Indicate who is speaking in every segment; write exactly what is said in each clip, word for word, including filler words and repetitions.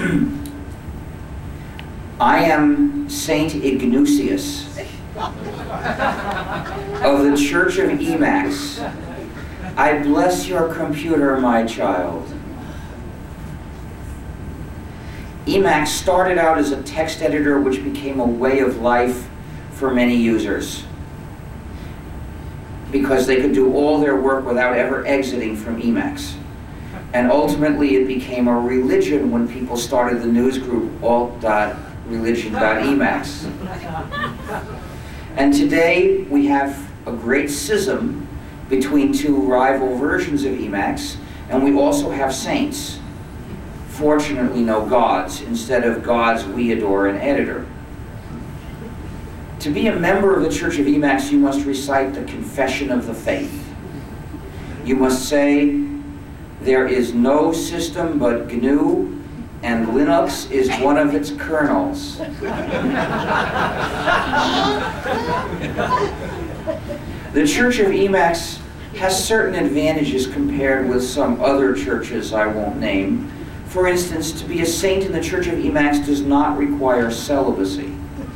Speaker 1: I am Saint Ignatius of the Church of Emacs. I bless your computer, my child. Emacs started out as a text editor which became a way of life for many users because they could do all their work without ever exiting from Emacs. And ultimately it became a religion when people started the news group alt dot religion dot emacs. And today we have a great schism between two rival versions of Emacs, and we also have saints. Fortunately, no gods. Instead of gods, we adore an editor. To be a member of the Church of Emacs, you must recite the Confession of the Faith. You must say, there is no system but G N U, and Linux is one of its kernels. The Church of Emacs has certain advantages compared with some other churches I won't name. For instance, to be a saint in the Church of Emacs does not require celibacy.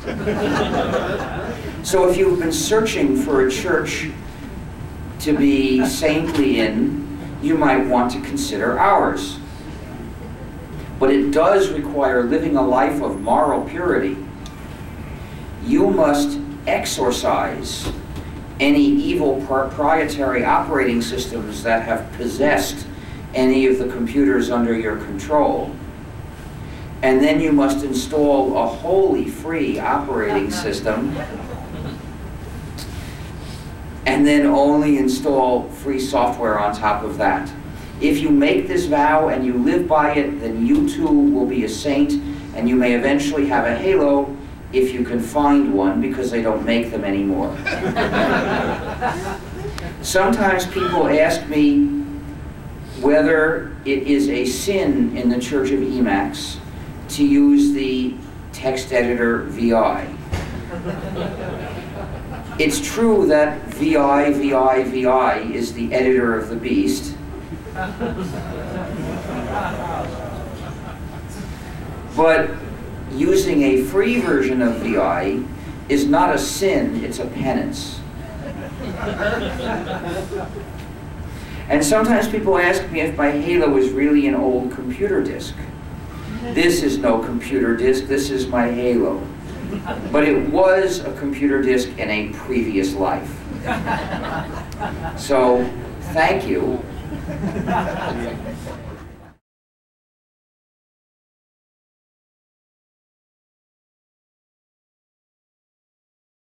Speaker 1: So if you've been searching for a church to be saintly in, you might want to consider ours. But it does require living a life of moral purity. You must exorcise any evil proprietary operating systems that have possessed any of the computers under your control. And then you must install a wholly free operating system, and then only install free software on top of that. If you make this vow and you live by it, then you too will be a saint, and you may eventually have a halo if you can find one, because they don't make them anymore. Sometimes people ask me whether it is a sin in the Church of Emacs to use the text editor V I. It's true that V I, V I, V I is the editor of the beast. But using a free version of V I is not a sin, it's a penance. And sometimes people ask me if my Halo is really an old computer disk. This is no computer disk, this is my Halo. But it was a computer disk in a previous life. So, thank you.